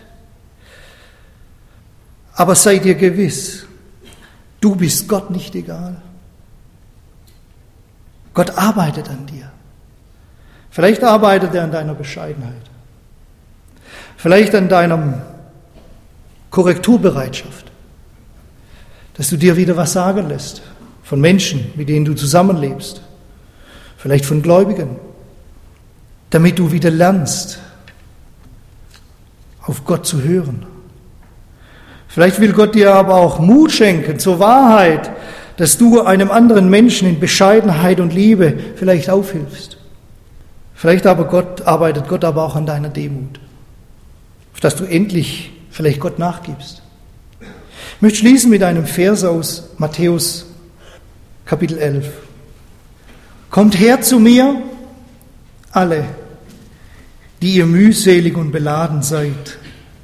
Aber sei dir gewiss, du bist Gott nicht egal. Gott arbeitet an dir. Vielleicht arbeitet er an deiner Bescheidenheit. Vielleicht an deiner Korrekturbereitschaft, dass du dir wieder was sagen lässt von Menschen, mit denen du zusammenlebst. Vielleicht von Gläubigen, damit du wieder lernst, auf Gott zu hören. Vielleicht will Gott dir aber auch Mut schenken zur Wahrheit, dass du einem anderen Menschen in Bescheidenheit und Liebe vielleicht aufhilfst. Vielleicht arbeitet Gott aber auch an deiner Demut, auf dass du endlich vielleicht Gott nachgibst. Ich möchte schließen mit einem Vers aus Matthäus Kapitel 11. Kommt her zu mir, alle, die ihr mühselig und beladen seid,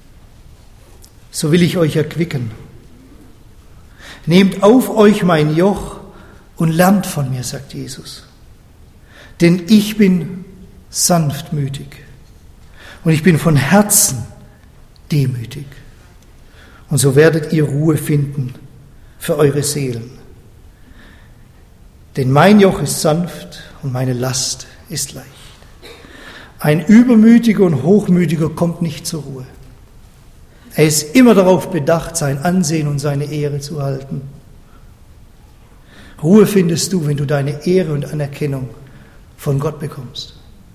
so will ich euch erquicken. Nehmt auf euch mein Joch und lernt von mir, sagt Jesus. Denn ich bin sanftmütig und ich bin von Herzen demütig. Und so werdet ihr Ruhe finden für eure Seelen. Denn mein Joch ist sanft und meine Last ist leicht. Ein Übermütiger und Hochmütiger kommt nicht zur Ruhe. Er ist immer darauf bedacht, sein Ansehen und seine Ehre zu halten. Ruhe findest du, wenn du deine Ehre und Anerkennung von Gott bekommst.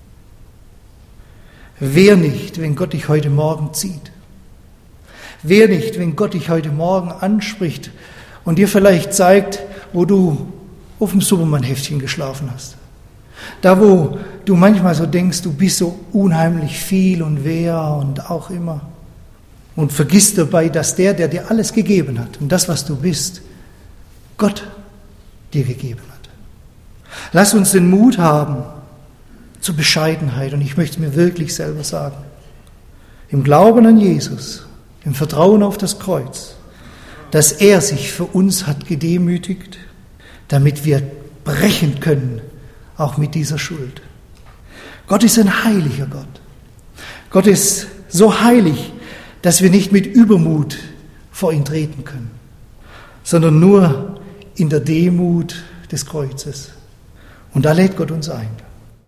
Wer nicht, wenn Gott dich heute Morgen zieht? Wer nicht, wenn Gott dich heute Morgen anspricht und dir vielleicht zeigt, wo du auf dem Superman-Heftchen geschlafen hast? Da, wo du manchmal so denkst, du bist so unheimlich viel und wer und auch immer. Und vergisst dabei, dass der dir alles gegeben hat und das, was du bist, Gott dir gegeben hat. Lass uns den Mut haben zur Bescheidenheit, und ich möchte es mir wirklich selber sagen, im Glauben an Jesus, im Vertrauen auf das Kreuz, dass er sich für uns hat gedemütigt, damit wir brechen können, auch mit dieser Schuld. Gott ist ein heiliger Gott. Gott ist so heilig, dass wir nicht mit Übermut vor ihn treten können, sondern nur in der Demut des Kreuzes. Und da lädt Gott uns ein.